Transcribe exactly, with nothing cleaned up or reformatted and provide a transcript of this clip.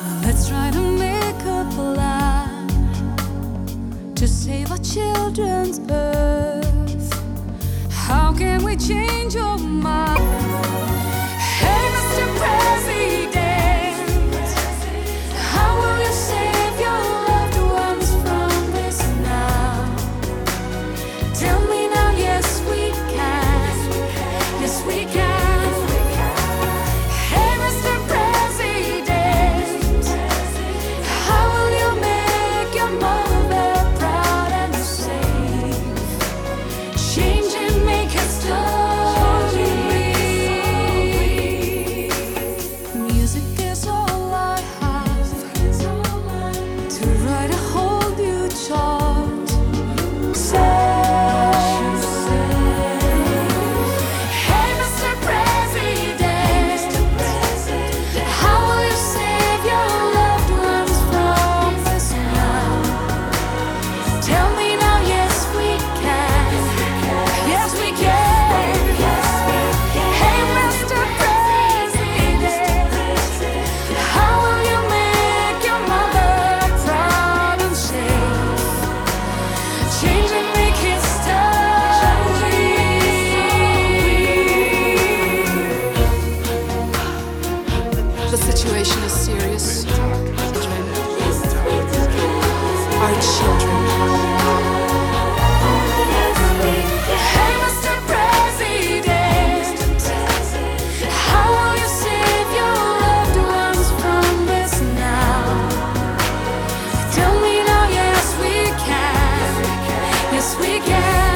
Let's try to make a plan to save our children's earth. How can we change your mind? Hey, Mister President, how will you save your loved ones from this now? Tell me now, yes we can, yes we can. Hey, Mister President, how will you make your mother proud and safe? Change and make history. Music is all I have to write a whole new chart. Save, hey, Mister President, how will you save your loved ones from this now? Tell me now, yes we can, yes we can. Hey, Mister President, how will you make your mother proud and safe? Change and make history. The situation is serious. Our children. Hey, Mister President, how will you save your loved ones from this now? Tell me now, yes we can, yes we can.